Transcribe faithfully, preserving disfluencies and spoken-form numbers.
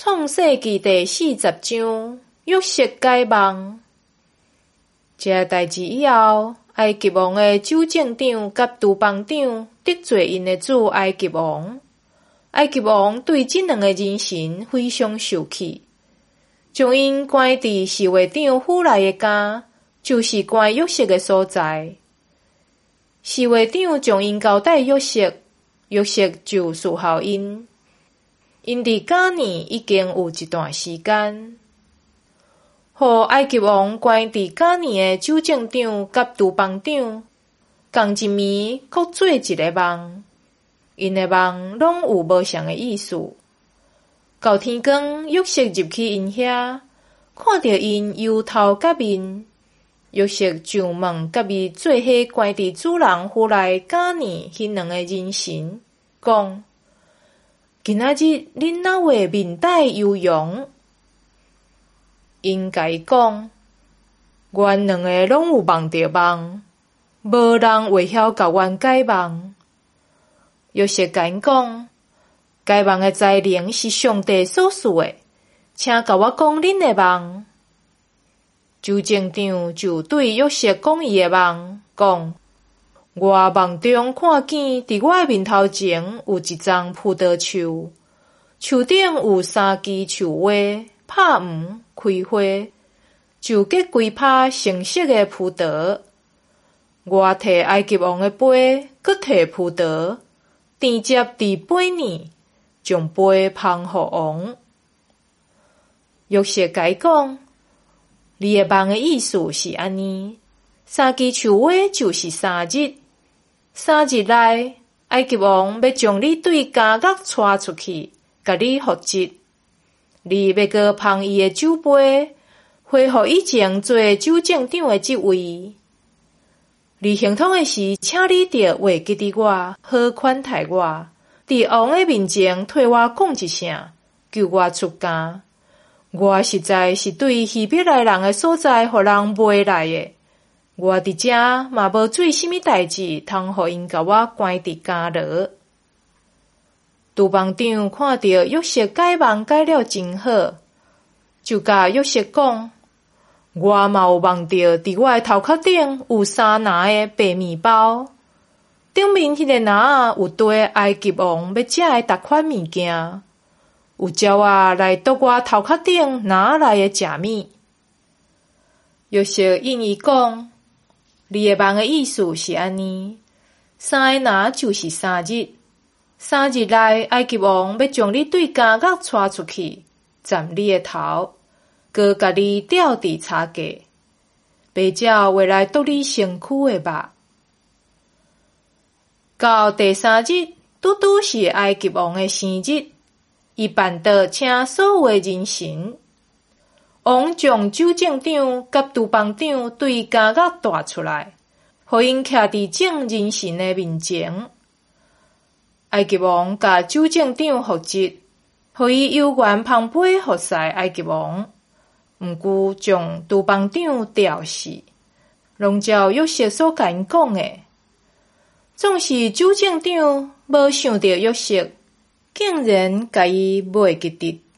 创世纪第四十章，约瑟解梦。这代志以后，埃及王的州政长甲督邦长得罪因的主埃及王。埃及王对这两个人神非常生气，将因关伫侍卫长府内的家，就是关约瑟的所在。侍卫长将因交代约瑟，约瑟就侍候因。因伫家里已经有一段时间，互埃及王关伫家里的州政长甲督邦长，共一暝各做一个梦，因的梦拢有无相的意思。到天光，约瑟入去因遐，看到因忧头甲面，约瑟就问甲伊做伙关伫主人府内家里迄两个人神，讲：今仔日恁哪位面带忧容？因甲伊讲：阮两个拢有梦着梦，无人会晓甲阮解梦。约瑟甲因讲：解梦的才能是上帝所赐的，请甲我讲恁的梦。州政长就对约瑟讲伊的梦，讲：我梦中看见伫我的面头前有一丛葡萄树，树顶有三枝树花，拍黄开花，就结规拍成色的葡萄。我摕埃及王的杯，搁摕葡萄，直接伫杯里，将杯捧互王。约瑟甲伊讲：你的梦的意思是安尼，三枝树花就是三日，三日内，埃及王要将你对监狱带出去，甲你复职。你要搁捧伊的酒杯，恢复以前做州政长的职位。你行通的时，请你着话记伫我，好款待我，伫王的面前替我讲一声，救我出监。我实在是对希伯来人的所在，互人卖来的。我伫遮嘛无做什么代志，通互因甲我关伫监牢。督邦长看到约瑟解梦解了真好，就甲约瑟讲：我嘛有梦到伫我的头壳顶有三篮的白面包，顶面迄个篮有堆埃及王要食的逐款物件，有鸟仔来夺我头壳顶篮内的食物。约瑟应伊讲：你的梦的意思是安尼，三个篮就是三日，三日内埃及王要将你对监狱带出去，斩你的头，搁甲你吊伫叉架，白鸟会来夺你身躯的肉。到第三日，拄拄是埃及王的生日，伊办桌请所有的人神。王将州政长甲督邦长对监狱带出来，互因徛伫众人神的面前。埃及王甲州政长复职，互伊有权捧杯服侍埃及王，毋过将督邦长吊死，拢照约瑟所甲因讲的。总是州政长无想到约瑟竟然甲伊卖记得。